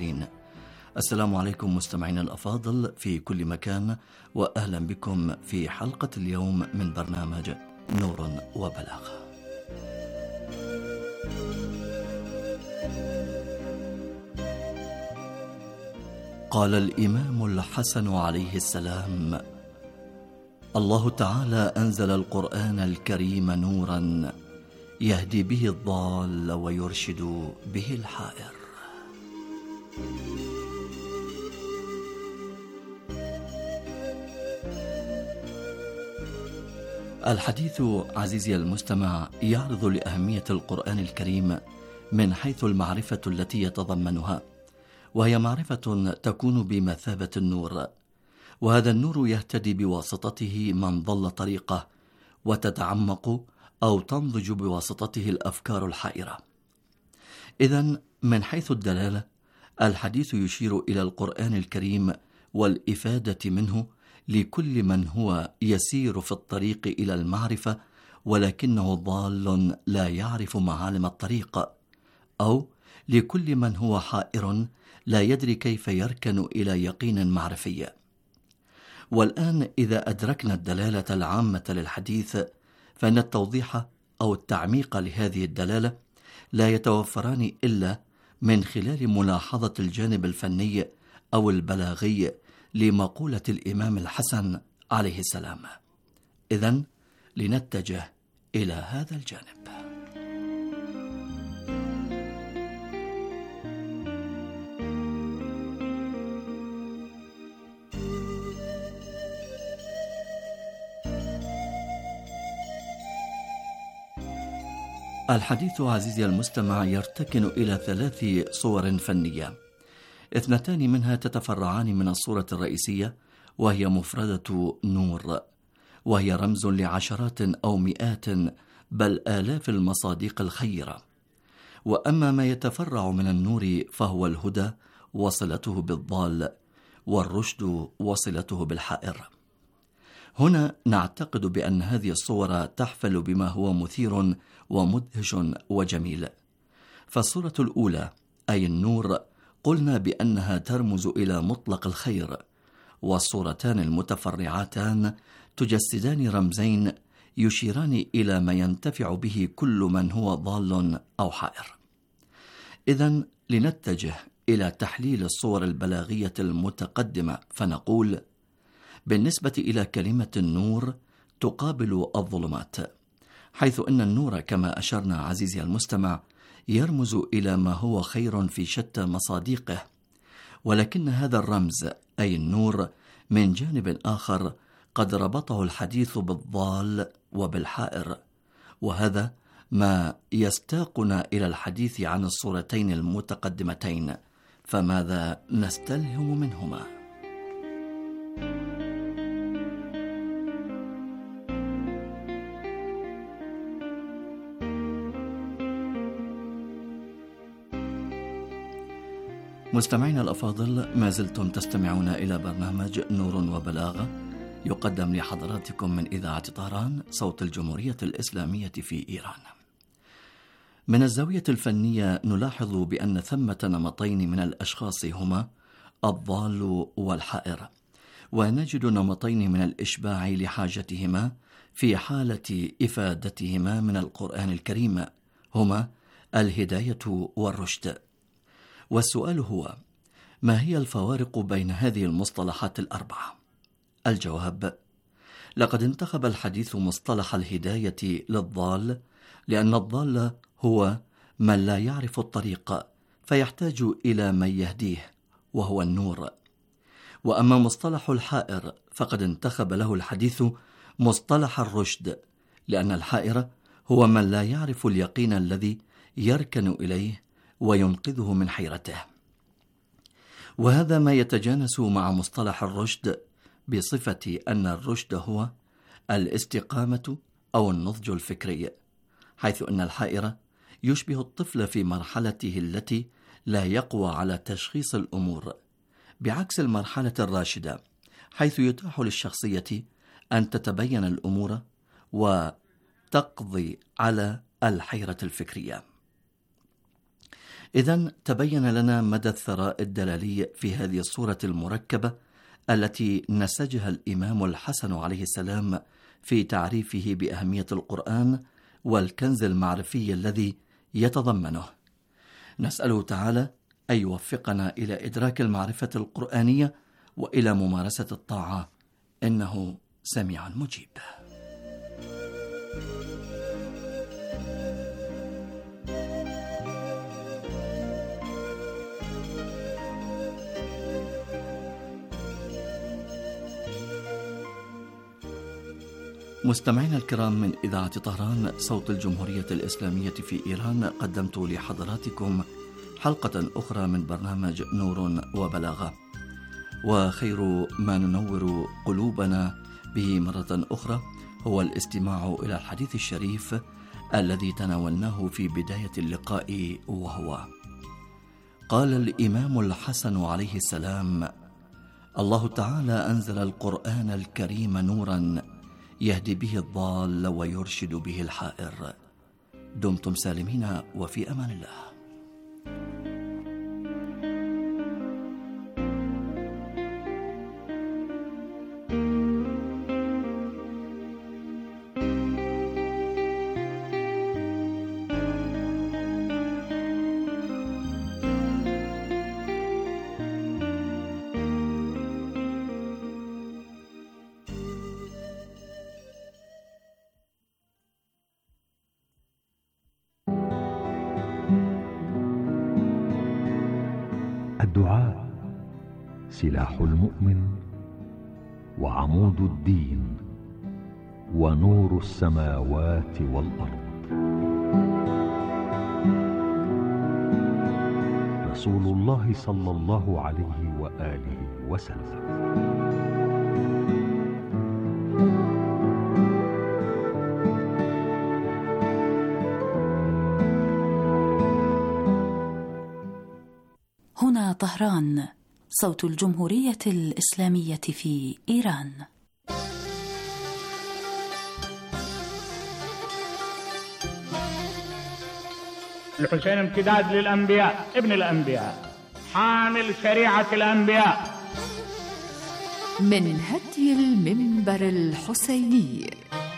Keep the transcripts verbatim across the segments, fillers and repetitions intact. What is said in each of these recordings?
الصالحين. السلام عليكم مستمعينا الأفاضل في كل مكان، وأهلا بكم في حلقة اليوم من برنامج نور وبلاغة. قال الإمام الحسن عليه السلام: الله تعالى أنزل القرآن الكريم نورا يهدي به الضال ويرشد به الحائر. الحديث عزيزي المستمع يعرض لأهمية القرآن الكريم من حيث المعرفة التي يتضمنها، وهي معرفة تكون بمثابة النور، وهذا النور يهتدي بواسطته من ضل طريقه، وتتعمق أو تنضج بواسطته الأفكار الحائرة. إذن من حيث الدلالة، الحديث يشير إلى القرآن الكريم والإفادة منه لكل من هو يسير في الطريق إلى المعرفة ولكنه ضال لا يعرف معالم الطريق، أو لكل من هو حائر لا يدري كيف يركن إلى يقين معرفي. والآن إذا أدركنا الدلالة العامة للحديث، فإن التوضيح أو التعميق لهذه الدلالة لا يتوفران إلا من خلال ملاحظة الجانب الفني أو البلاغي لمقولة الإمام الحسن عليه السلام. إذن لنتجه إلى هذا الجانب. الحديث عزيزي المستمع يرتكن إلى ثلاث صور فنية، اثنتان منها تتفرعان من الصورة الرئيسية، وهي مفردة نور، وهي رمز لعشرات أو مئات بل آلاف المصادق الخيرة. وأما ما يتفرع من النور فهو الهدى وصلته بالضال، والرشد وصلته بالحائر. هنا نعتقد بأن هذه الصور تحفل بما هو مثير ومدهش وجميل. فالصورة الأولى أي النور قلنا بأنها ترمز إلى مطلق الخير، والصورتان المتفرعتان تجسدان رمزين يشيران إلى ما ينتفع به كل من هو ضال أو حائر. إذن لنتجه إلى تحليل الصور البلاغية المتقدمة، فنقول: بالنسبة إلى كلمة النور تقابل الظلمات، حيث أن النور كما أشرنا عزيزي المستمع يرمز إلى ما هو خير في شتى مصادقه، ولكن هذا الرمز أي النور من جانب آخر قد ربطه الحديث بالضال وبالحائر، وهذا ما يستاقنا إلى الحديث عن الصورتين المتقدمتين. فماذا نستلهم منهما؟ مستمعين الأفاضل، ما زلتم تستمعون إلى برنامج نور وبلاغة، يقدم لحضراتكم من إذاعة طهران صوت الجمهورية الإسلامية في إيران. من الزاوية الفنية نلاحظ بأن ثمة نمطين من الأشخاص هما الضال والحائر، ونجد نمطين من الإشباع لحاجتهما في حالة إفادتهما من القرآن الكريم، هما الهداية والرشد. والسؤال هو: ما هي الفوارق بين هذه المصطلحات الأربعة؟ الجواب: لقد انتخب الحديث مصطلح الهداية للضال، لأن الضال هو من لا يعرف الطريق فيحتاج إلى من يهديه، وهو النور. وأما مصطلح الحائر فقد انتخب له الحديث مصطلح الرشد، لأن الحائر هو من لا يعرف اليقين الذي يركن إليه وينقذه من حيرته. وهذا ما يتجانس مع مصطلح الرشد، بصفة أن الرشد هو الاستقامة أو النضج الفكري، حيث أن الحائر يشبه الطفل في مرحلته التي لا يقوى على تشخيص الأمور، بعكس المرحلة الراشدة، حيث يتاح للشخصية أن تتبين الأمور وتقضي على الحيرة الفكرية. إذن تبين لنا مدى الثراء الدلالي في هذه الصورة المركبة التي نسجها الإمام الحسن عليه السلام في تعريفه بأهمية القرآن والكنز المعرفي الذي يتضمنه. نسأله تعالى أن يوفقنا إلى إدراك المعرفة القرآنية وإلى ممارسة الطاعة، إنه سميع مجيب. مستمعينا الكرام، من إذاعة طهران صوت الجمهورية الإسلامية في إيران، قدمت لحضراتكم حلقة أخرى من برنامج نور وبلاغة، وخير ما ننور قلوبنا به مرة أخرى هو الاستماع إلى الحديث الشريف الذي تناولناه في بداية اللقاء، وهو: قال الإمام الحسن عليه السلام: الله تعالى أنزل القرآن الكريم نورا يهدي به الضال ويرشد به الحائر. دمتم سالمين وفي أمان الله. الدعاء سلاح المؤمن وعمود الدين ونور السماوات والأرض. رسول الله صلى الله عليه وآله وسلم. هنا طهران، صوت الجمهورية الإسلامية في إيران. الحسين امتداد للأنبياء، ابن الأنبياء، حامل شريعة الأنبياء. من هدي المنبر الحسيني.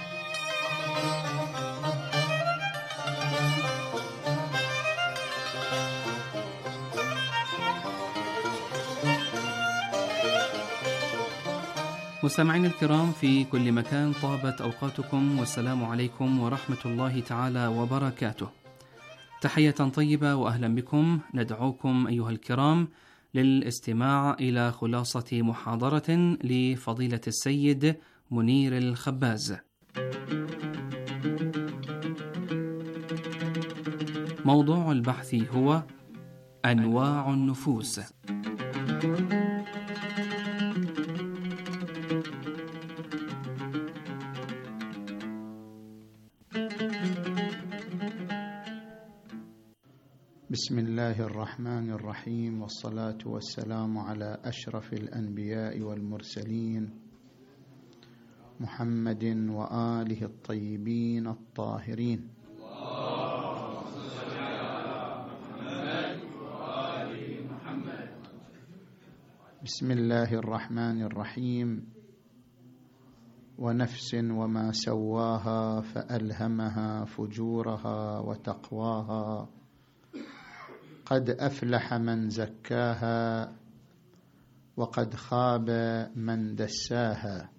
مستمعين الكرام في كل مكان، طابت أوقاتكم، والسلام عليكم ورحمة الله تعالى وبركاته. تحية طيبة وأهلا بكم. ندعوكم أيها الكرام للاستماع إلى خلاصة محاضرة لفضيلة السيد منير الخباز. موضوع البحث هو أنواع النفوس. بسم الله الرحمن الرحيم، والصلاة والسلام على أشرف الأنبياء والمرسلين، محمد وآله الطيبين الطاهرين. بسم الله الرحمن الرحيم. ونفس وما سواها فألهمها فجورها وتقواها، قد أفلح من زكاها وقد خاب من دساها.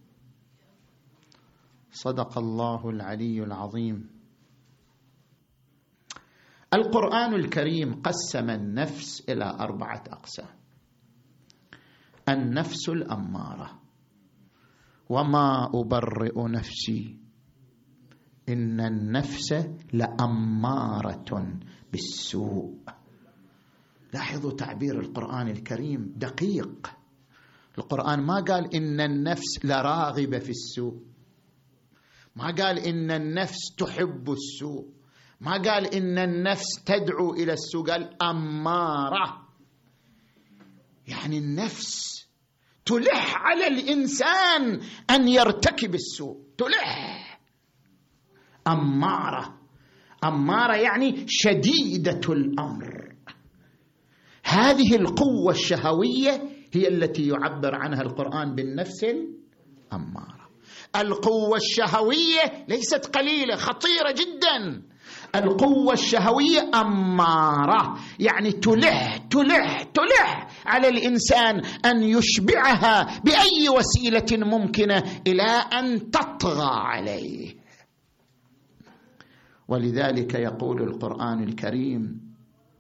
صدق الله العلي العظيم. القرآن الكريم قسم النفس إلى أربعة أقسام. النفس الأمارة، وما أبرئ نفسي إن النفس لأمارة بالسوء. لاحظوا تعبير القرآن الكريم دقيق. القرآن ما قال إن النفس لراغبة في السوء، ما قال إن النفس تحب السوء، ما قال إن النفس تدعو إلى السوء، قال أمارة. يعني النفس تلح على الإنسان أن يرتكب السوء، تلح. أمارة، أمارة يعني شديدة الأمر. هذه القوة الشهوية هي التي يعبر عنها القرآن بالنفس الأمارة. القوة الشهوية ليست قليلة، خطيرة جدا. القوة الشهوية أمارة، يعني تلح تلح تلح على الإنسان أن يشبعها بأي وسيلة ممكنة إلى أن تطغى عليه. ولذلك يقول القرآن الكريم: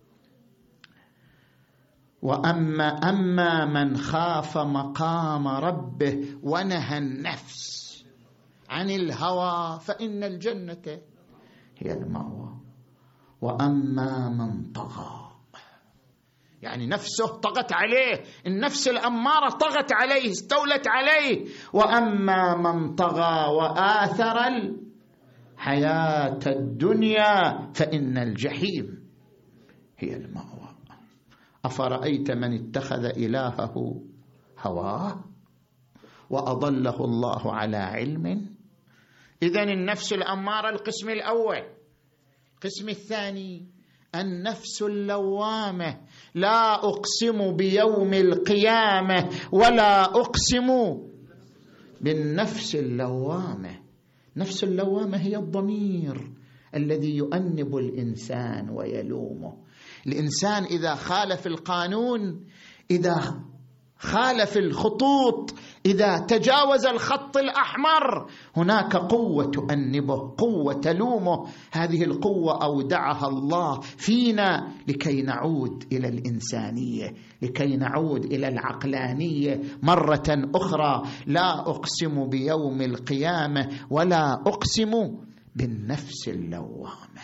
وأما أما من خاف مقام ربه ونهى النفس عن الهوى فإن الجنة هي المأوى وأما من طغى، يعني نفسه طغت عليه، النفس الأمارة طغت عليه، استولت عليه. وأما من طغى وآثر الحياة الدنيا فإن الجحيم هي المأوى. أفرأيت من اتخذ إلهه هواه وأضله الله على علم. إذن النفس الأمارة القسم الأول. القسم الثاني النفس اللوامة. لا أقسم بيوم القيامة ولا أقسم بالنفس اللوامة. نفس اللوامة هي الضمير الذي يؤنب الإنسان ويلومه. الإنسان إذا خالف القانون، إذا خالف الخطوط، إذا تجاوز الخط الأحمر، هناك قوة تؤنبه، قوة تلومه. هذه القوة أودعها الله فينا لكي نعود إلى الإنسانية، لكي نعود إلى العقلانية مرة أخرى. لا أقسم بيوم القيامة ولا أقسم بالنفس اللوامة.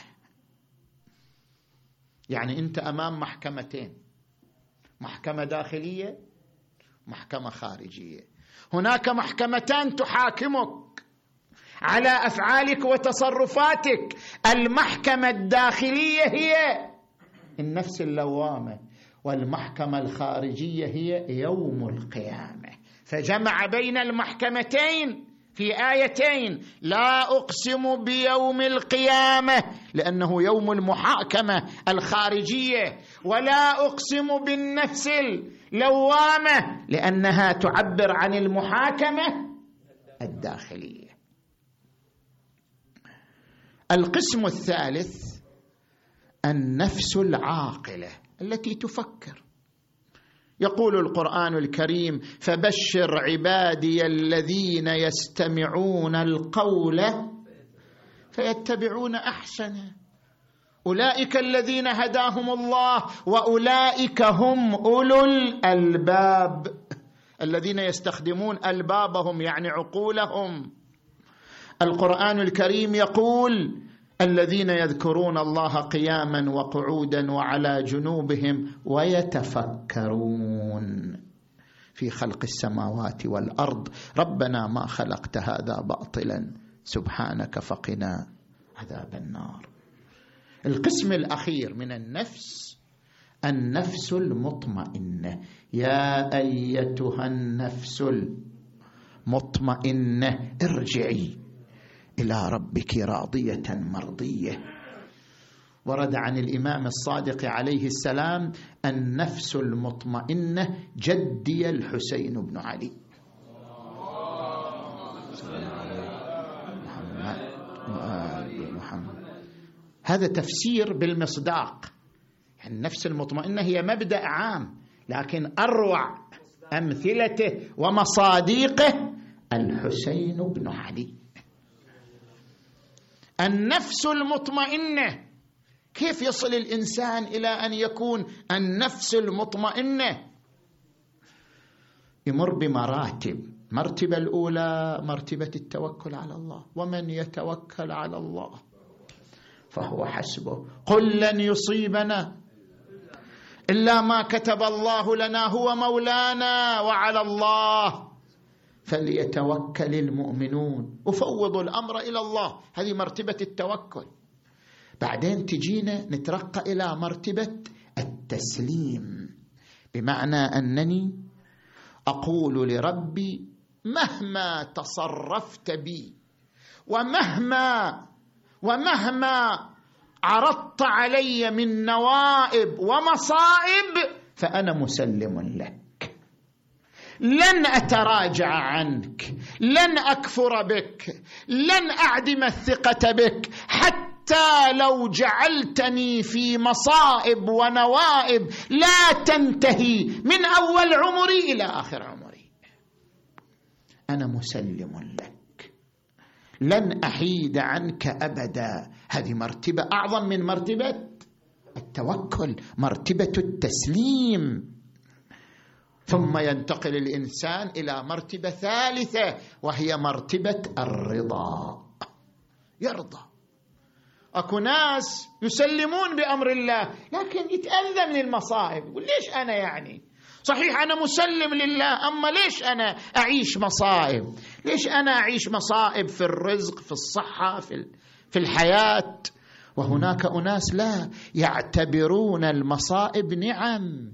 يعني أنت أمام محكمتين، محكمة داخلية، محكمة خارجية. هناك محكمتان تحاكمك على أفعالك وتصرفاتك. المحكمة الداخلية هي النفس اللوامة، والمحكمة الخارجية هي يوم القيامة. فجمع بين المحكمتين في آيتين: لا أقسم بيوم القيامة لأنه يوم المحاكمة الخارجية، ولا أقسم بالنفس اللوامة لأنها تعبر عن المحاكمة الداخلية. القسم الثالث النفس العاقلة التي تفكر. يقول القرآن الكريم: فبشر عبادي الذين يستمعون القول فيتبعون أحسنه أولئك الذين هداهم الله وأولئك هم أولو الألباب. الذين يستخدمون ألبابهم يعني عقولهم. القرآن الكريم يقول: الذين يذكرون الله قياما وقعودا وعلى جنوبهم ويتفكرون في خلق السماوات والأرض ربنا ما خلقت هذا باطلا سبحانك فقنا عذاب النار. القسم الأخير من النفس النفس المطمئنة. يا أيتها النفس المطمئنة ارجعي إلى ربك راضية مرضية. ورد عن الإمام الصادق عليه السلام: النفس المطمئنة جدي الحسين بن علي. محمد وآل محمد. هذا تفسير بالمصداق. النفس المطمئنة هي مبدأ عام، لكن أروع أمثلته ومصاديقه الحسين بن علي. النفس المطمئنة، كيف يصل الإنسان إلى أن يكون النفس المطمئنة؟ يمر بمراتب. مرتبة الأولى مرتبة التوكل على الله، ومن يتوكل على الله فهو حسبه. قل لن يصيبنا إلا ما كتب الله لنا هو مولانا وعلى الله فليتوكل المؤمنون. أفوض الأمر إلى الله. هذه مرتبة التوكل. بعدين تجينا نترقى إلى مرتبة التسليم، بمعنى أنني أقول لربي: مهما تصرفت بي ومهما ومهما عرضت علي من نوائب ومصائب فأنا مسلم لك، لن أتراجع عنك، لن أكفر بك، لن أعدم الثقة بك، حتى لو جعلتني في مصائب ونوائب لا تنتهي من أول عمري إلى آخر عمري. أنا مسلم لك، لن أحيد عنك أبدا. هذه مرتبة أعظم من مرتبة التوكل، مرتبة التسليم. ثم ينتقل الإنسان إلى مرتبة ثالثة، وهي مرتبة الرضا. يرضى. أكو ناس يسلمون بأمر الله لكن يتأذى من المصائب، يقول ليش أنا يعني صحيح أنا مسلم لله، أما ليش أنا أعيش مصائب؟ ليش أنا أعيش مصائب في الرزق، في الصحة، في في الحياة؟ وهناك أناس لا يعتبرون المصائب نعم،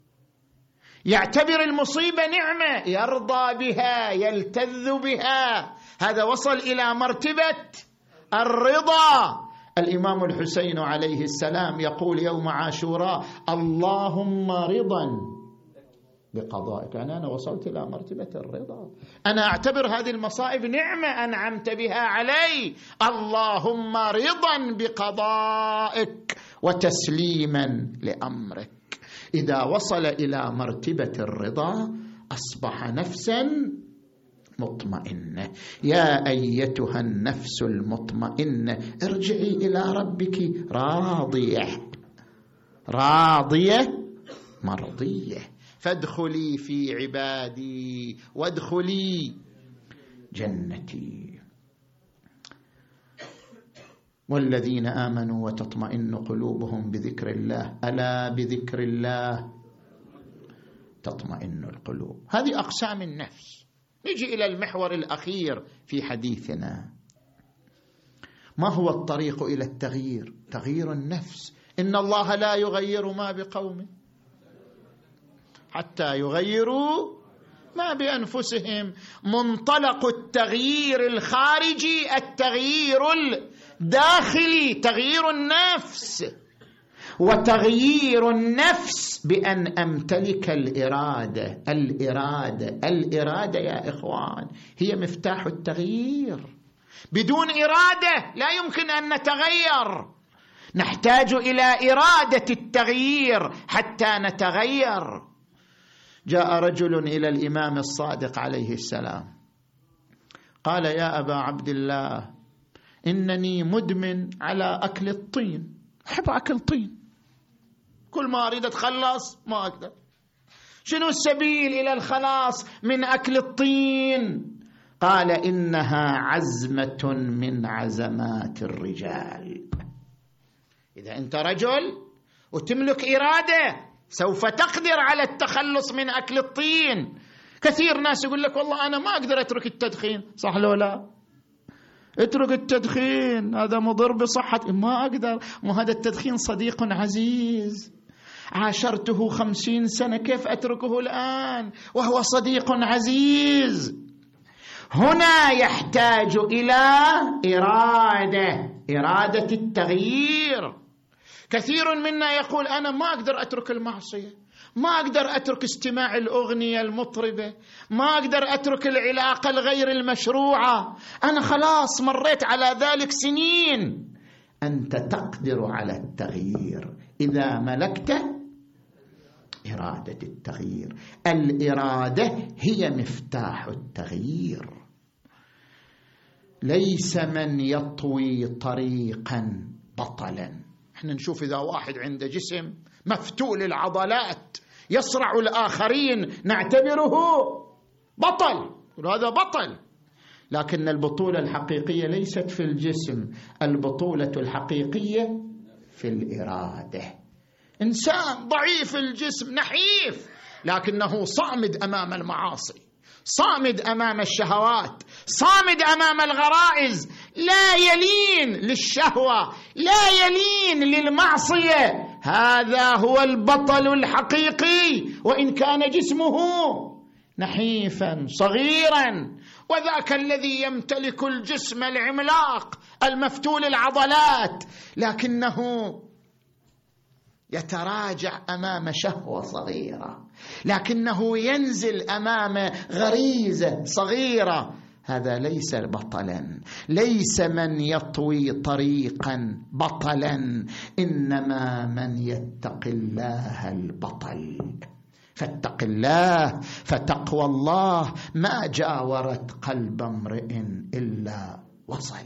يعتبر المصيبة نعمة، يرضى بها، يلتذ بها. هذا وصل إلى مرتبة الرضا. الإمام الحسين عليه السلام يقول يوم عاشوراء: اللهم رضا بقضائك. يعني أنا وصلت إلى مرتبة الرضا، أنا أعتبر هذه المصائب نعمة أنعمت بها علي، اللهم رضا بقضائك وتسليما لأمرك. إذا وصل إلى مرتبة الرضا أصبح نفسا مطمئنة. يا أيتها النفس المطمئنة ارجعي إلى ربك راضية راضية مرضية فادخلي في عبادي وادخلي جنتي. والذين آمنوا وتطمئن قلوبهم بذكر الله، ألا بذكر الله تطمئن القلوب. هذه أقسام النفس. نجي إلى المحور الأخير في حديثنا، ما هو الطريق إلى التغيير؟ تغيير النفس. إن الله لا يغير ما بقوم حتى يغيروا ما بأنفسهم. منطلق التغيير الخارجي التغيير الداخلي، تغيير النفس. وتغيير النفس بأن أمتلك الإرادة. الإرادة الإرادة يا إخوان هي مفتاح التغيير. بدون إرادة لا يمكن أن نتغير. نحتاج إلى إرادة التغيير حتى نتغير. جاء رجل إلى الإمام الصادق عليه السلام قال: يا أبا عبد الله، إنني مدمن على أكل الطين، أحب أكل طين، كل ما أريد أتخلص ما أقدر. شنو السبيل إلى الخلاص من أكل الطين؟ قال: إنها عزمة من عزمات الرجال. إذا أنت رجل وتملك إرادة سوف تقدر على التخلص من أكل الطين. كثير ناس يقول لك والله أنا ما أقدر أترك التدخين، صح لو لا؟ اترك التدخين، هذا مضر بصحتي. ما أقدر، ما هذا التدخين صديق عزيز عاشرته خمسين سنة، كيف أتركه الآن وهو صديق عزيز؟ هنا يحتاج إلى إرادة، إرادة التغيير. كثير منا يقول أنا ما أقدر أترك المعصية، ما أقدر أترك استماع الأغنية المطربة، ما أقدر أترك العلاقة الغير المشروعة، أنا خلاص مريت على ذلك سنين. أنت تقدر على التغيير إذا ملكت إرادة التغيير. الإرادة هي مفتاح التغيير. ليس من يطوي طريقا بطلا. احنا نشوف إذا واحد عنده جسم مفتول العضلات يصرع الآخرين نعتبره بطل، وهذا بطل. لكن البطولة الحقيقية ليست في الجسم، البطولة الحقيقية في الإرادة. إنسان ضعيف الجسم نحيف لكنه صامد أمام المعاصي، صامد أمام الشهوات، صامد أمام الغرائز، لا يلين للشهوة، لا يلين للمعصية. هذا هو البطل الحقيقي وإن كان جسمه نحيفا صغيرا. وذاك الذي يمتلك الجسم العملاق المفتول العضلات لكنه يتراجع أمام شهوة صغيرة، لكنه ينزل أمام غريزة صغيرة. هذا ليس بطلا، ليس من يطوي طريقا بطلا، إنما من يتقي الله البطل. فاتق الله، فتقوى الله ما جاورت قلب امرئ إلا وصل.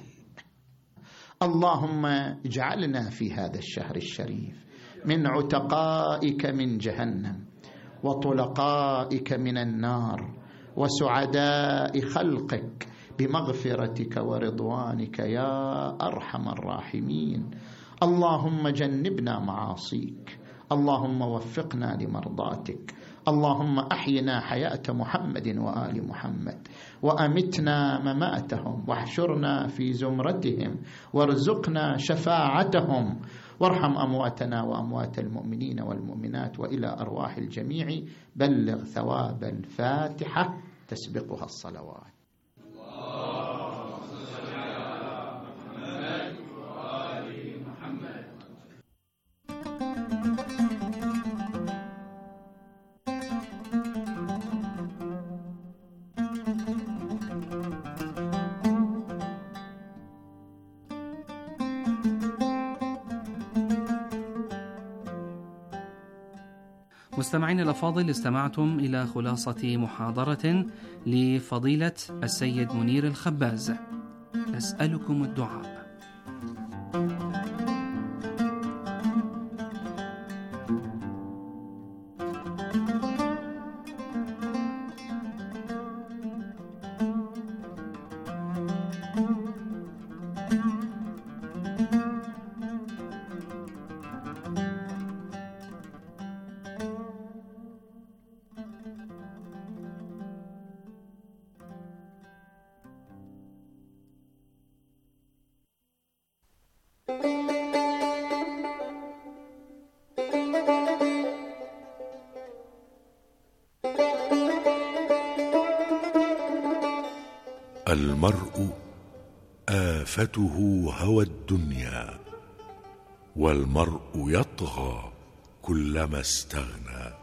اللهم اجعلنا في هذا الشهر الشريف من عتقائك من جهنم، وطلقائك من النار، وسعداء خلقك بمغفرتك ورضوانك يا أرحم الراحمين. اللهم جنبنا معاصيك، اللهم وفقنا لمرضاتك، اللهم أحينا حياة محمد وآل محمد، وأمتنا مماتهم، واحشرنا في زمرتهم، وارزقنا شفاعتهم، وارحم أمواتنا وأموات المؤمنين والمؤمنات، وإلى أرواح الجميع بلغ ثواب الفاتحة تسبقها الصلوات. مستمعين الأفاضل، استمعتم إلى خلاصة محاضرة لفضيلة السيد منير الخباز. أسألكم الدعاء. المرء آفته هوى الدنيا، والمرء يطغى كلما استغنى.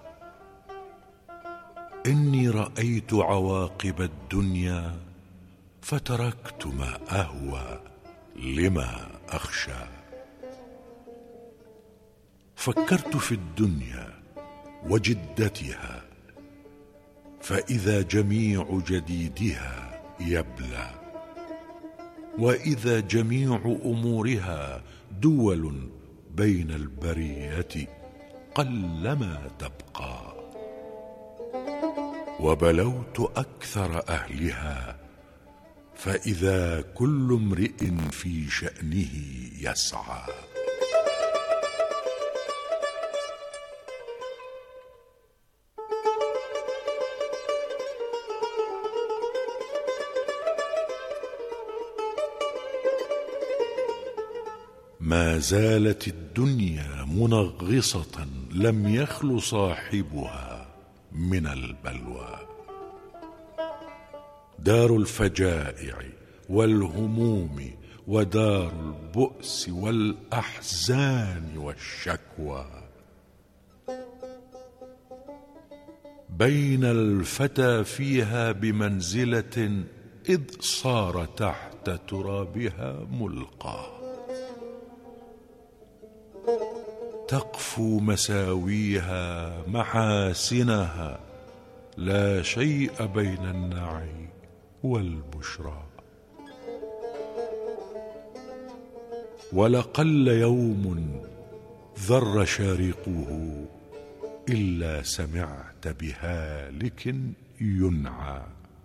إني رأيت عواقب الدنيا فتركت ما أهوى لما أخشى. فكرت في الدنيا وجدتها، فإذا جميع جديدها يبلى، وإذا جميع أمورها دول بين البرية قلما تبقى. وبلوت أكثر أهلها، فإذا كل امرئ في شأنه يسعى. ما زالت الدنيا منغصة لم يخل صاحبها من البلوى. دار الفجائع والهموم، ودار البؤس والأحزان والشكوى. بين الفتى فيها بمنزلة، إذ صار تحت ترابها ملقى. تقفو مساويها محاسنها، لا شيء بين النعي والبشرى. ولقل يوم ذر شارقه، إلا سمعت بهالك ينعى.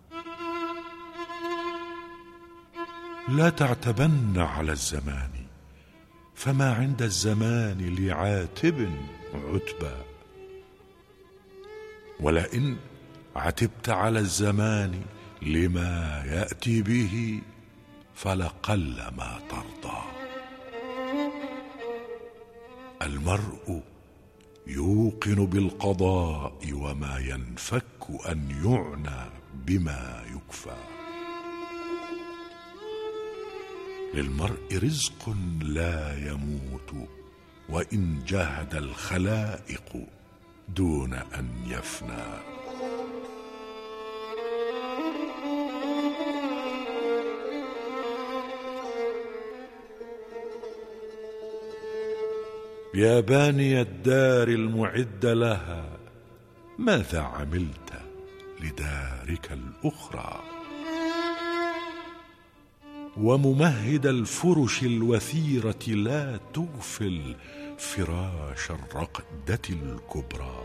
لا تعتبن على الزمان، فما عند الزمان لعاتب عتبى. ولئن عتبت على الزمان لما يأتي به، فلقل ما ترضى. المرء يوقن بالقضاء، وما ينفك أن يعنى بما يكفى. للمرء رزق لا يموت، وإن جاهد الخلائق دون أن يفنى. يا باني الدار المعد لها، ماذا عملت لدارك الأخرى؟ وممهد الفرش الوثيرة لا تغفل فراش الرقدة الكبرى.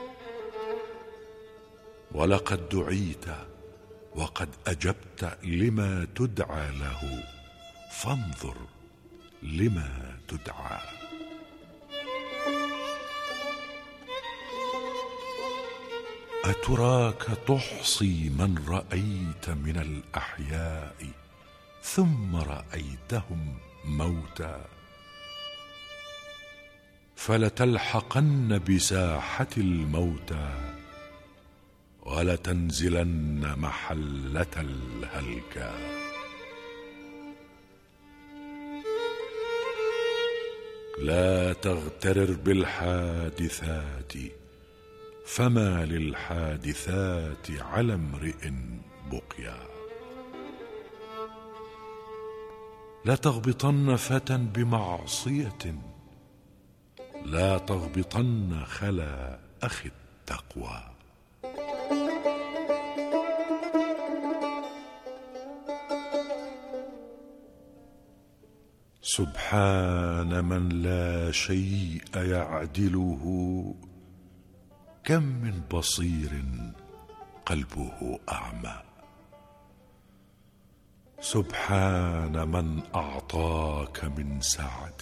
ولقد دعيت وقد أجبت لما تدعى له، فانظر لما تدعى. أتراك تحصي من رأيت من الأحياء ثم رأيتهم موتى؟ فلتلحقن بساحة الموتى ولتنزلن محلة الهلكى. لا تغترر بالحادثات، فما للحادثات على امرئ بقيا. لا تغبطن فتى بمعصية، لا تغبطن خلا أخي التقوى. سبحان من لا شيء يعدله، كم من بصير قلبه أعمى. سبحان من أعطاك من سعة،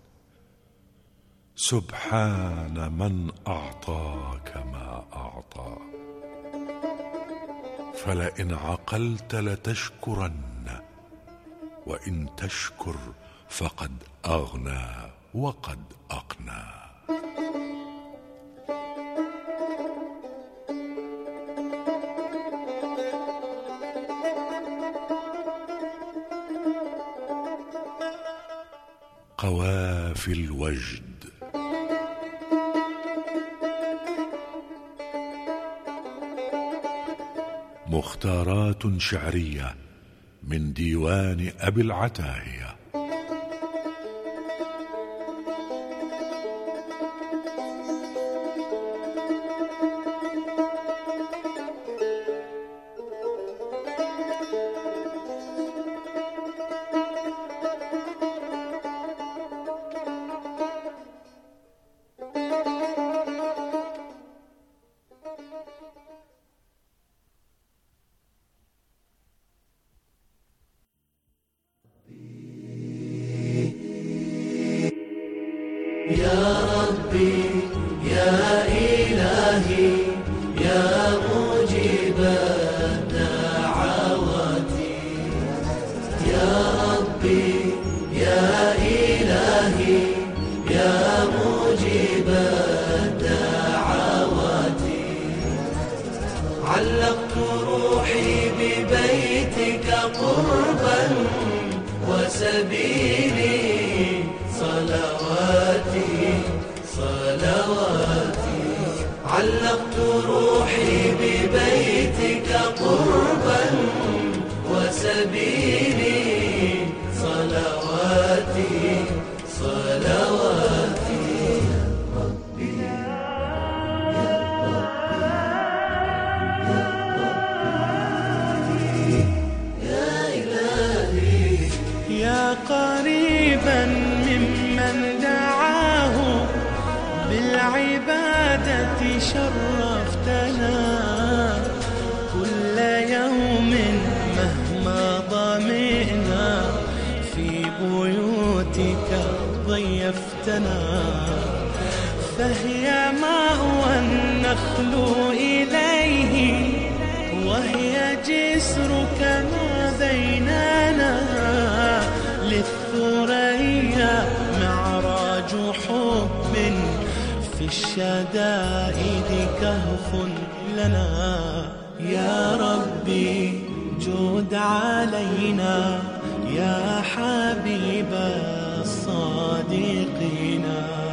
سبحان من أعطاك ما أعطى. فلئن عقلت لتشكرن، وإن تشكر فقد أغنى وقد أقنى. قوافي الوجد. مختارات شعرية من ديوان أبي العتاهية. يا ربي يا إلهي يا مجيب الدعوات، يا ربي يا إلهي يا مجيب الدعوات. علقت روحي ببيتك قربا وسبيلي صلواتي صلواتي. علقت روحي ببيتك قربا وسبيلي صلواتي صلواتي. ربي يا ربي يا إلهي يا قريبا ممن دعاه بالعبادة شرفتنا كل يوم مهما ضمئنا في بيوتك ضيفتنا. فهي مأوى النخل إليه وهي جسرك ما بيننا. للثريا معراج حب في الشدائد كهف لنا. يا ربي جود علينا يا حبيب الصادقين.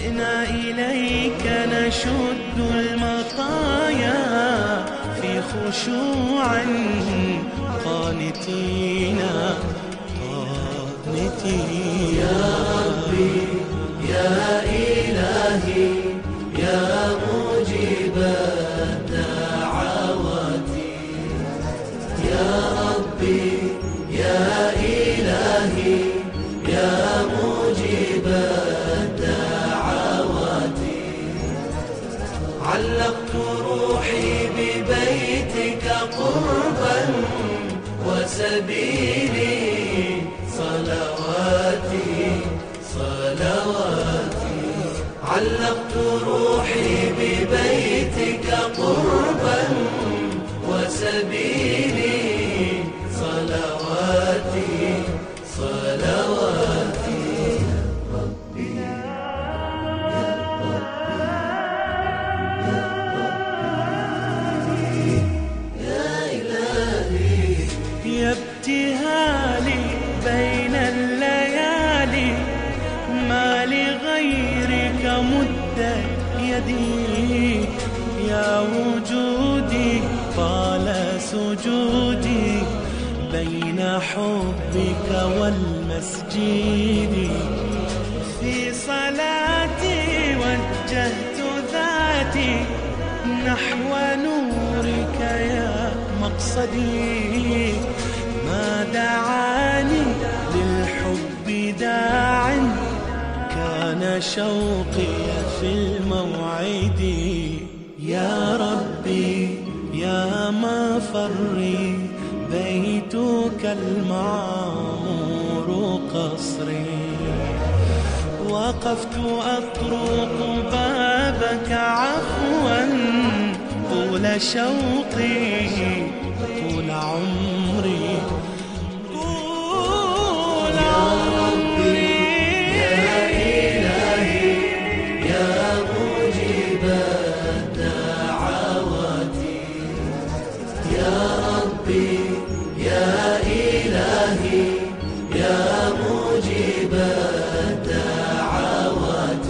جئنا إليك نشد المطايا في خشوع قانتين قانتين. يا ربي يا إلهي يا مجيب الدعوات، يا ربي يا إلهي يا مجيب الدعوات. علقت روحي ببيتك قربا وسبيلي صلواتي صلواتي. علقت روحي ببيتك قربا وسبيلي صلواتي صلواتي. ربي يا ربي يا إلهي يا ابتهالي بين الليالي، ما لغيرك مدت يدي. يا وجودي طال سجودي بين حبك والمسجد. في صلاتي وجهت ذاتي نحو نورك يا مقصدي. ما دعاني للحب داع كان شوقي في الموعد. يا ربي يا مفري بيتك المعمور قصري. وقفت أطرق بابك عفوا طول شوقي طول عمري طول عمري. يا إلهي يا مجيب الدعوات، يا ربي يا إلهي يا مجيب الدعوات.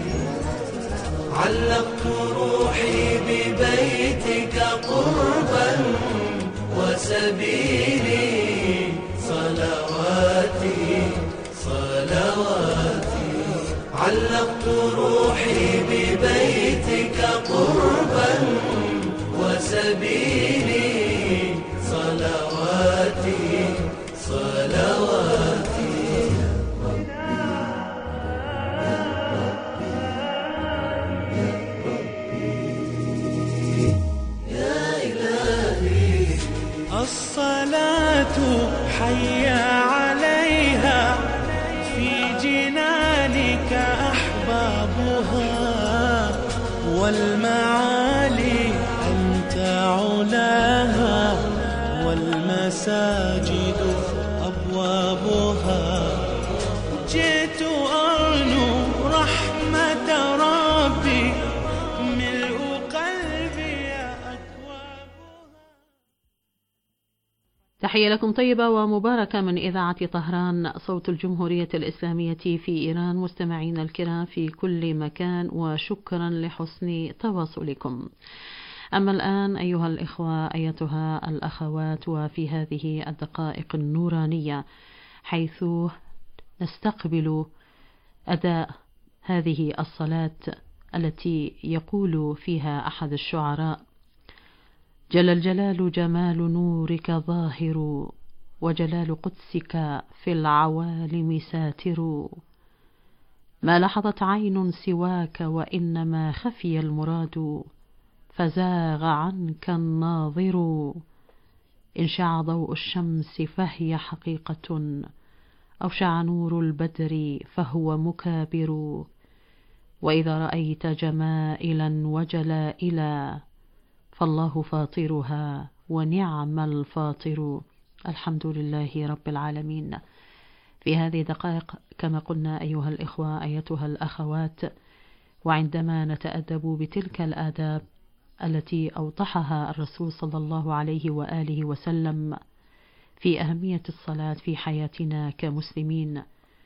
علقت روحي ببيتك قربا وسبيلي صلواتي صلواتي. علقت روحي ببيتك قربا وسبيلي صلواتي صلواتي. يا إلهي الصلاة حي عليها في جنانك أحبابها، والمعالي أنت علاها والمساجد أبوابها. جئت أرنو رحمة ربي ملء قلبي أكوابها. تحية لكم طيبة ومباركة من إذاعة طهران صوت الجمهورية الإسلامية في إيران. مستمعين الكرام في كل مكان، وشكرا لحسن تواصلكم. أما الآن أيها الإخوة أيتها الأخوات، وفي هذه الدقائق النورانية حيث نستقبل أداء هذه الصلاة التي يقول فيها أحد الشعراء: جل الجلال جمال نورك ظاهر، وجلال قدسك في العوالم ساتر. ما لحظت عين سواك وإنما خفي المراد، فزاغ عنك الناظر. إن شع ضوء الشمس فهي حقيقة، أو شع نور البدر فهو مكابر. وإذا رأيت جمائلا وجلائلا، فالله فاطرها ونعم الفاطر. الحمد لله رب العالمين. في هذه الدقائق كما قلنا أيها الإخوة أيتها الأخوات، وعندما نتأدب بتلك الآداب التي أوضحها الرسول صلى الله عليه وآله وسلم في أهمية الصلاة في حياتنا كمسلمين،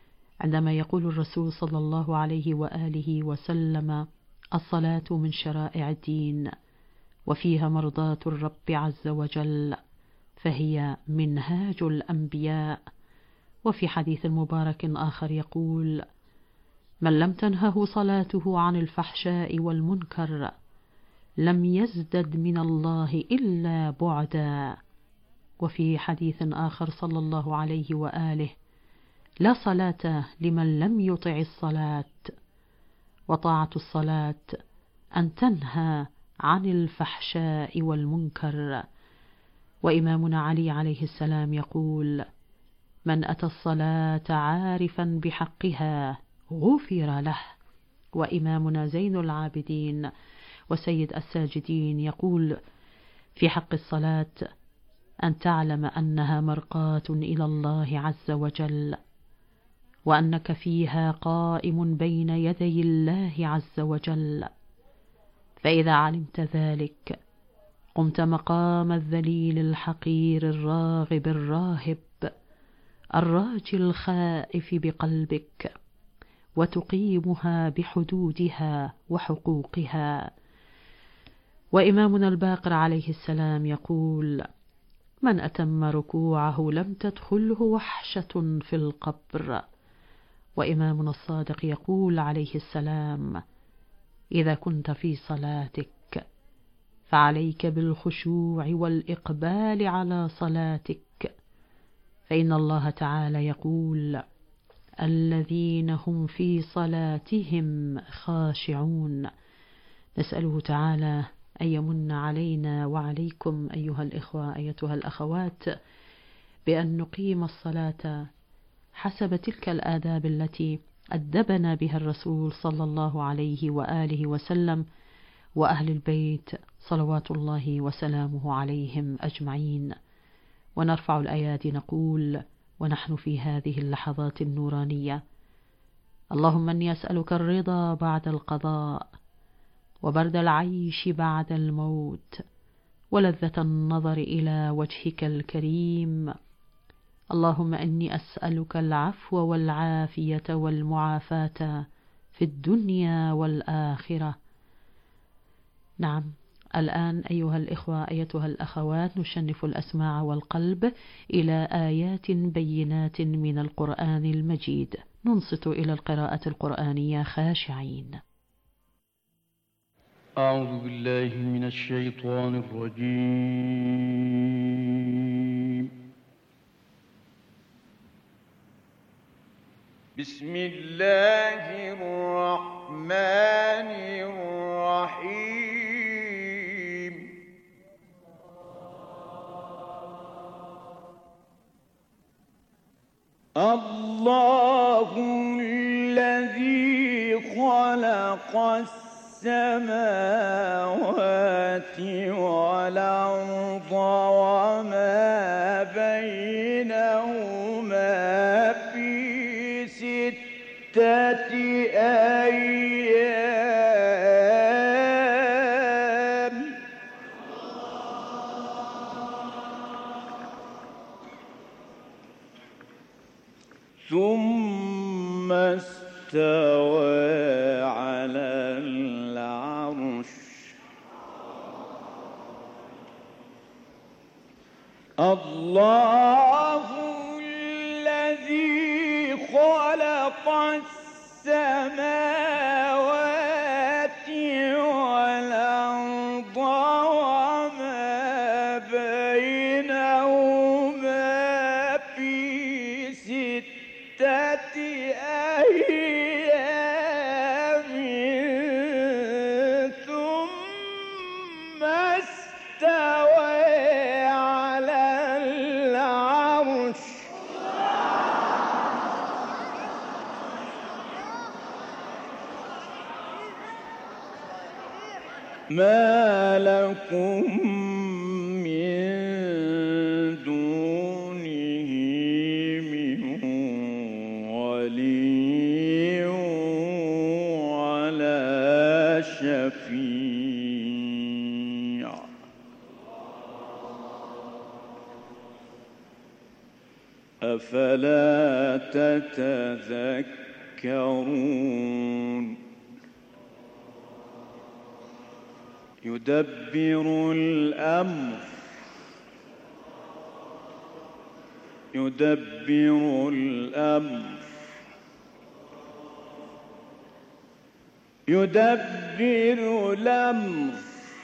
عندما يقول الرسول صلى الله عليه وآله وسلم: الصلاة من شرائع الدين وفيها مرضاة الرب عز وجل، فهي منهاج الأنبياء. وفي حديث مبارك آخر يقول: من لم تنهه صلاته عن الفحشاء والمنكر لم يزدد من الله إلا بعدا. وفي حديث آخر صلى الله عليه وآله: لا صلاة لمن لم يطع الصلاة. وطاعة الصلاة أن تنهى عن الفحشاء والمنكر. وإمامنا علي عليه السلام يقول: من أتى الصلاة عارفا بحقها غفر له. وإمامنا زين العابدين وسيد الساجدين يقول في حق الصلاة: أن تعلم أنها مرقاة إلى الله عز وجل، وأنك فيها قائم بين يدي الله عز وجل. فإذا علمت ذلك قمت مقام الذليل الحقير الراغب الراهب الراجي الخائف بقلبك، وتقيمها بحدودها وحقوقها. وإمامنا الباقر عليه السلام يقول: من أتم ركوعه لم تدخله وحشة في القبر. وإمامنا الصادق يقول عليه السلام: إذا كنت في صلاتك فعليك بالخشوع والإقبال على صلاتك، فإن الله تعالى يقول: الذين هم في صلاتهم خاشعون. نسأله تعالى أن يمن علينا وعليكم أيها الإخوة أيتها الأخوات بأن نقيم الصلاة حسب تلك الآداب التي أدبنا بها الرسول صلى الله عليه وآله وسلم وأهل البيت صلوات الله وسلامه عليهم أجمعين. ونرفع الأيادي نقول ونحن في هذه اللحظات النورانية: اللهم إني أسألك الرضا بعد القضاء، وبرد العيش بعد الموت، ولذة النظر إلى وجهك الكريم. اللهم إني أسألك العفو والعافية والمعافاة في الدنيا والآخرة. نعم، الآن أيها الإخوة أيتها الأخوات نشنف الأسماع والقلب إلى آيات بينات من القرآن المجيد، ننصت إلى القراءة القرآنية خاشعين. أعوذ بالله من الشيطان الرجيم. بسم الله الرحمن الرحيم. الله الذي خلق السماوات والأرض وما بينهما في ستة أيام ثم استوى على العرش. الله الذي خلق السماوات والأرض وما بينهما في ستة أيام ثم استوى على العرش. ما لكم من دونه من ولي ولا شفيع. أفلا تتذكرون يدبر الأمر يدبر الأمر يدبر الأمر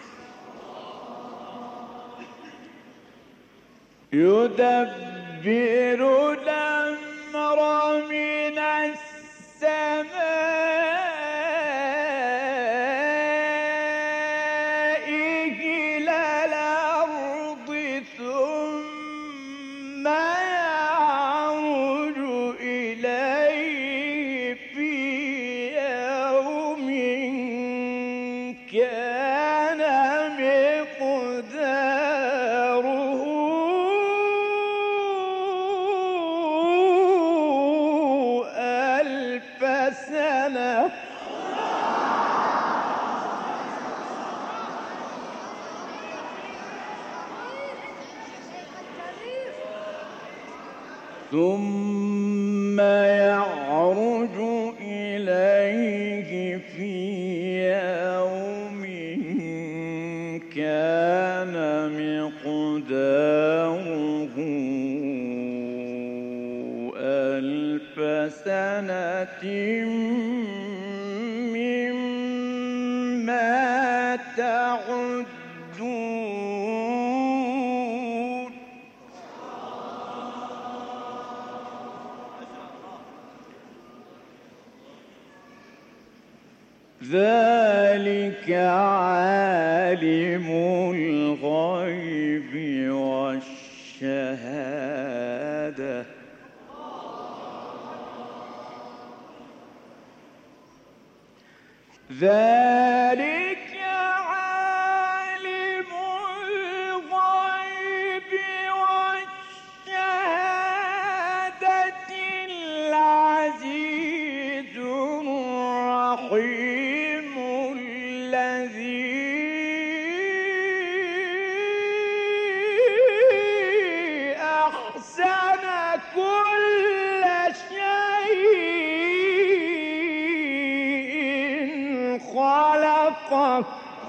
يدبر الأمر من السماء إلى الأرض ثم يعرج إليه في يوم كان مقداره ألف سنة ثم يعرج إليه في يوم كان مقداره ألف سنة مما تعدون ذلك عالم الغيب والشهادة ذلك عالم الغيب والشهادة العزيز الرحيم الذي أحسن كل شيء خلقه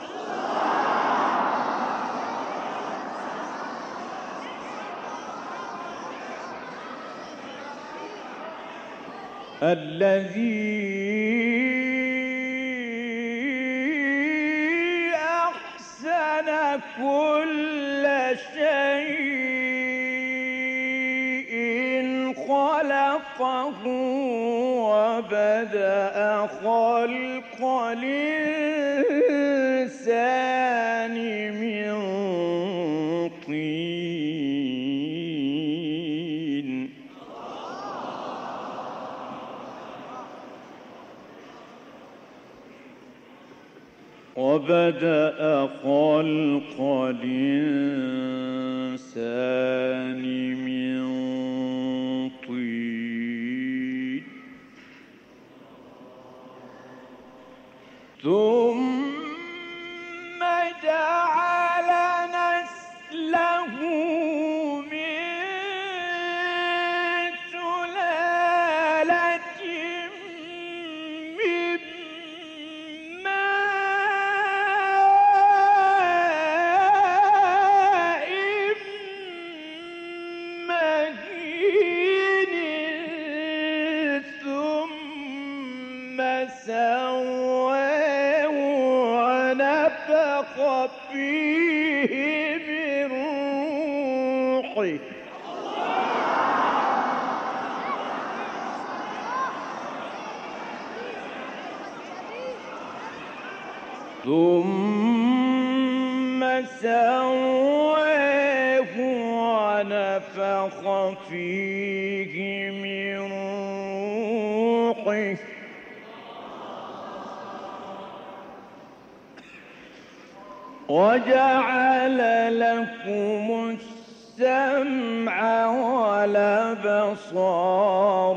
الذي أحسن كل شيء خلقه وبدأ خلق الإنسان من طين وبدأ خلق الإنسان من طين ثم جعل نسله من سلالة من ماء مهين ثم سواه ونفخ فيه من روحه ثم سواه ونفخ فيه من روحه وجعل لكم السمع والأبصار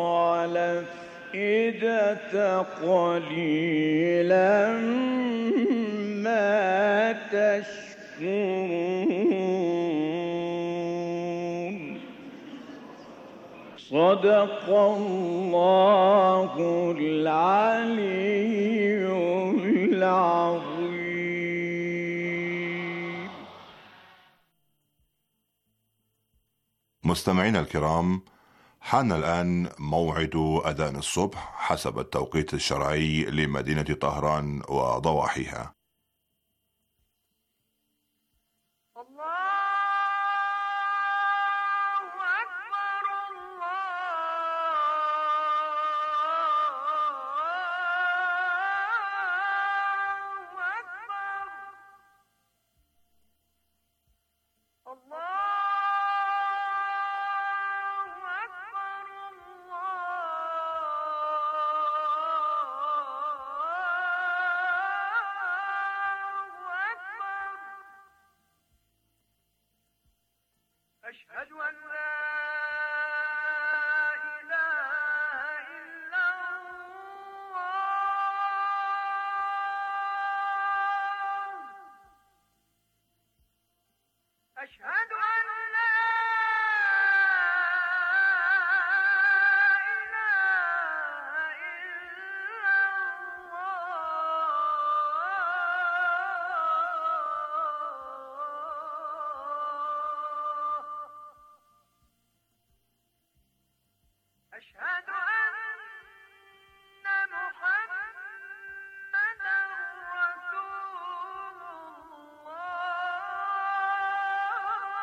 والأفئدة قليلا ما تشكرون صدق الله العلي العظيم. مستمعينا الكرام، حان الآن موعد أذان الصبح حسب التوقيت الشرعي لمدينة طهران وضواحيها. أشهد أن لا إله إلا الله. أشهد أن لا أشهد أن محمدًا رسول الله.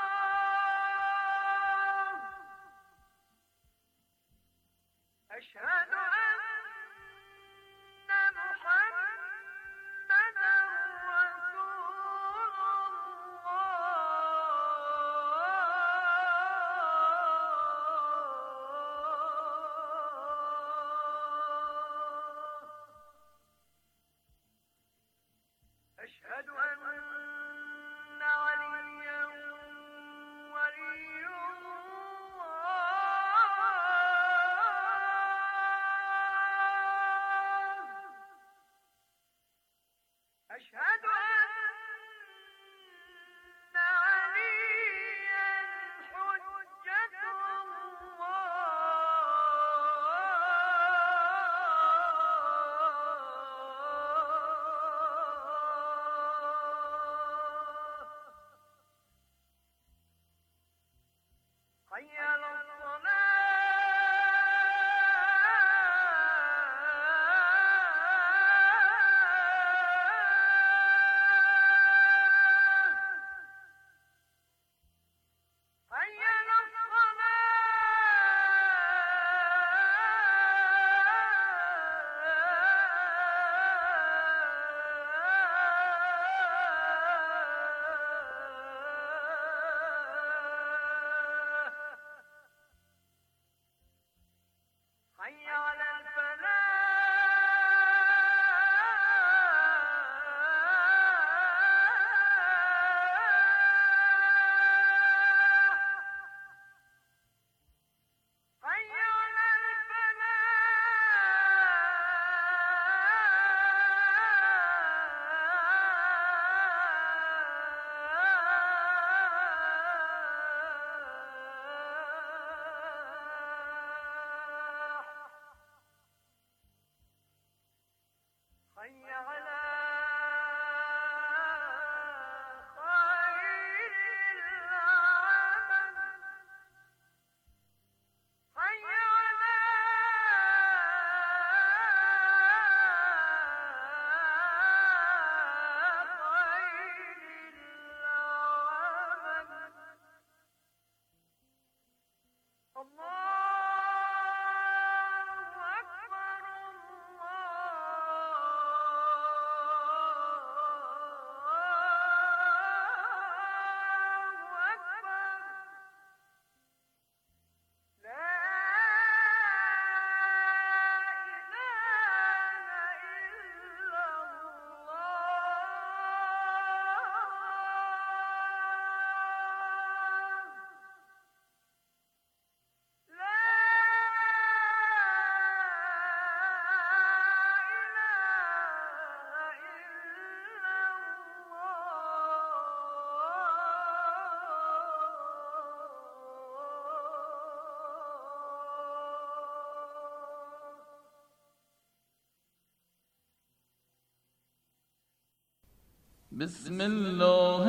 بسم الله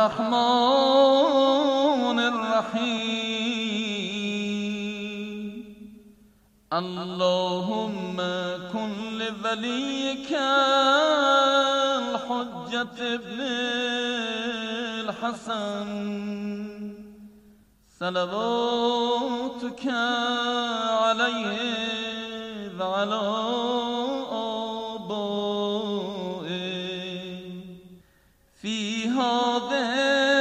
الرحمن الرحيم اللهم كن لوليك الحجة ابن الحسن صلواتك عليه وعلى آبائه في هذه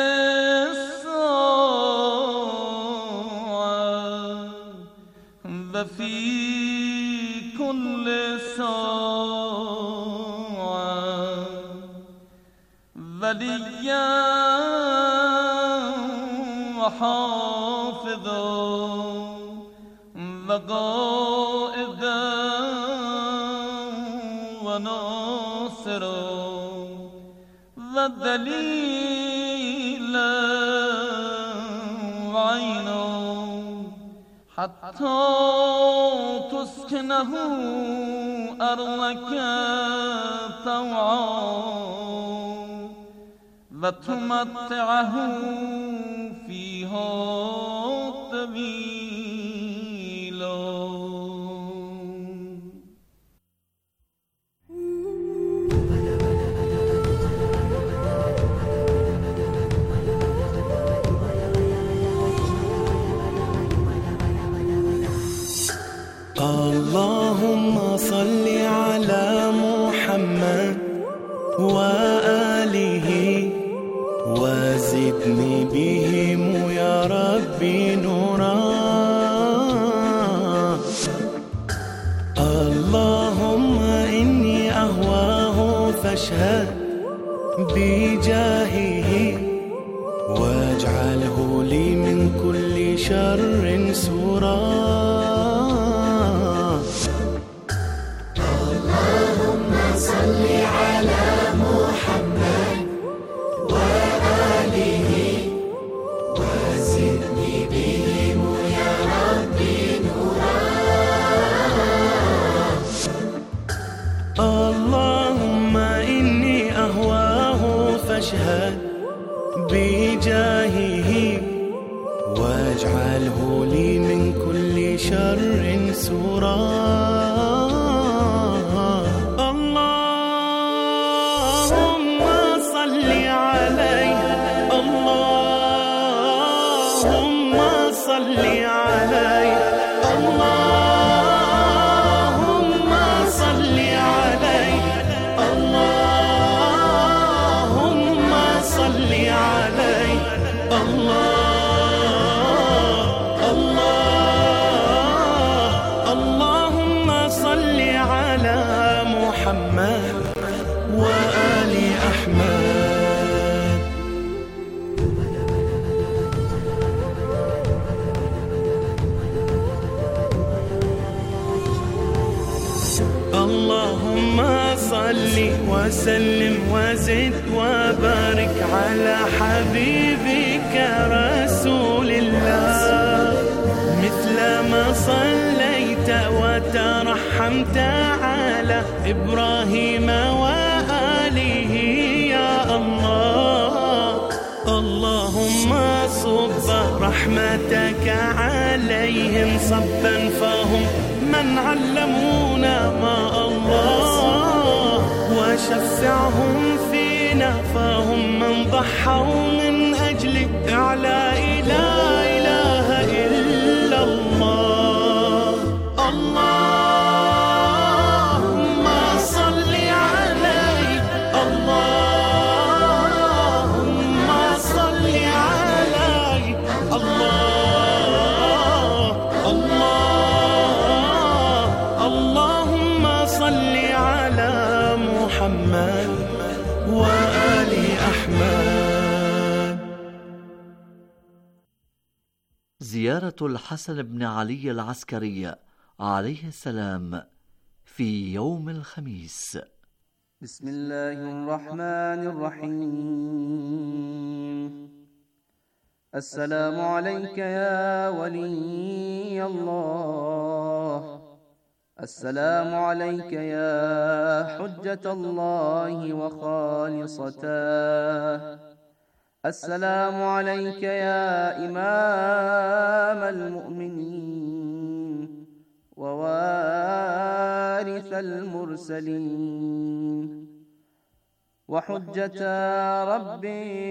الساعة وفي كل ساعة وليا وحافظا وقائدا وناصرا ودليلا وعينا حتى تسكنه أرضك طوعا وتمتعه فيها طويلا. اللهم صل على محمد وآله وزدني بهم يا ربي نورا. اللهم إني أهواه فاشهد بجاهه واجعله لي من كل شر سورا. اللهم صل على محمد وآله وزدني بهم يا ربي نورا. اللهم إني أهواه فاشهد بجاهه واجعله لي من كل شر سورا. اللهم صل عليه اللهم صل عليه اللهم صل عليه اللهم صل عليه الله الله اللهم صل على محمد وآل أحمد. اللهم صل وسلم وزد وبارك على حبيبك رسول الله مثل ما صليت وترحمت على إبراهيم وآله يا الله. اللهم صب رحمتك عليهم صبا فهم من علمونا ما الله وشفعهم فينا فهم من ضحوا من أجل إعلاء لا إله إلا الله. اللهم صل عليه اللهم صل عليه الله الله اللهم صل على محمد وآل أحمد. زيارة الحسن بن علي العسكري عليه السلام في يوم الخميس. بسم الله الرحمن الرحيم. السلام عليك يا ولي الله السلام عليك يا حجة الله وخالصته. السلام عليك يا إمام المؤمنين ووارث المرسلين وحجة رب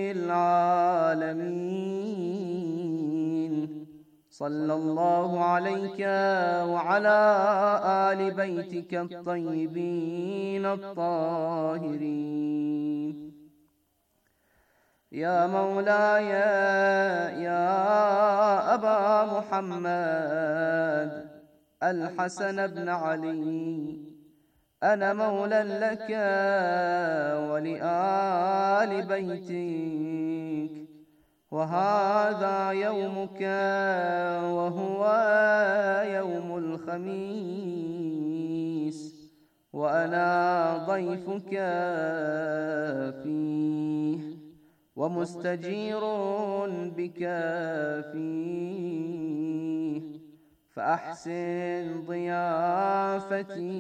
العالمين. صلى الله عليك وعلى آل بيتك الطيبين الطاهرين. يا مولاي يا أبا محمد الحسن بن علي، أنا مولى لك ولآل بيتك، وهذا يومك وهو يوم الخميس، وأنا ضيفك فيه ومستجير بك فيه، فأحسن ضيافتي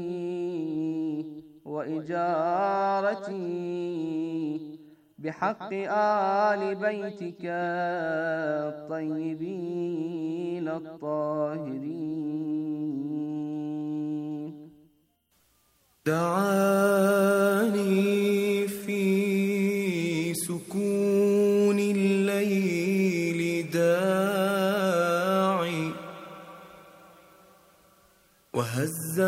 وإجارتي بحق آل بيتك الطيبين الطاهرين. دعاني في سكون الليل داعي، وهز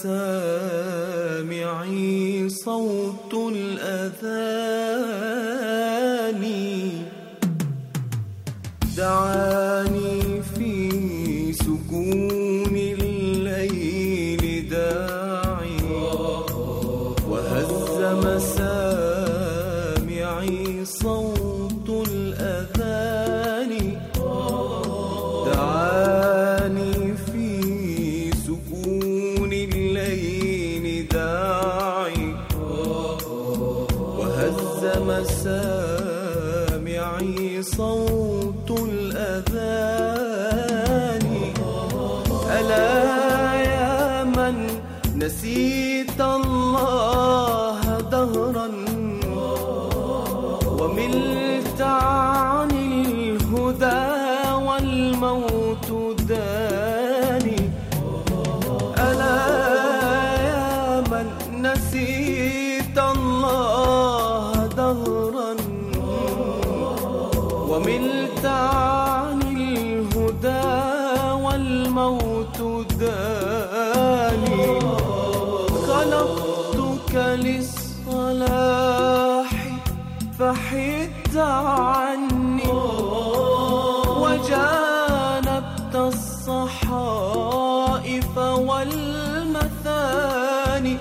مسامعي صوت الأذان. دعاني في سكون الليل داعي، وهز مسامعي صوت الأذان. دعاني في سكون الليل داعي، وهز مسامعي صوت الأذان. ألا يا من نسيت الله دهرا، وملت عن الهدى والموت داني. ألا يا من نسيت الله دهرا، وملت عن الهدى والموت داني. خلقتك للصلاح فحدت عني، وجانبت الصحائف والمثاني.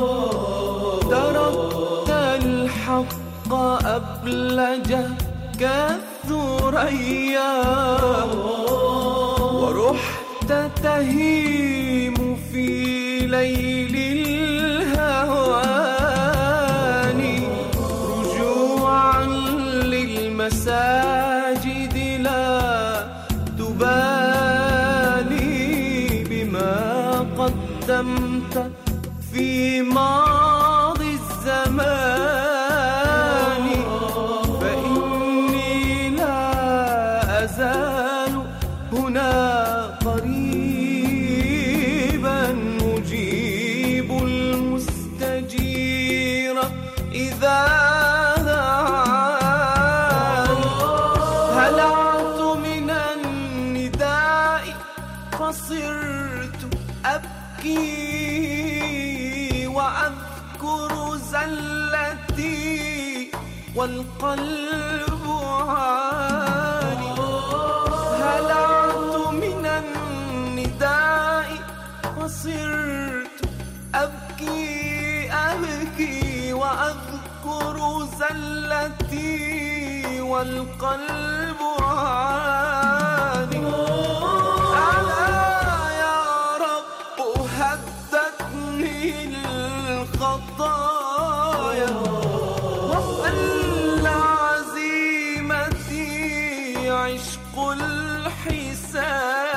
تركت الحق أبلج كالثريا، ورحت تهيم في ليل الهوان. رجوعا للمساجد لا تبالي بما قدمت في ماضي الزمان. فإني لا أزال هنا قريبا مجيب المستجير إذا دعان. هلعت من النداء فصرت أبكي وأذكر زلتي والقلب عاني. هلعت من النداء فصرت أبكي أبكي وأذكر زلتي والقلب عاني. ألا يا رب هدتني الخطايا، وقل عزيمتي عشق الحساب.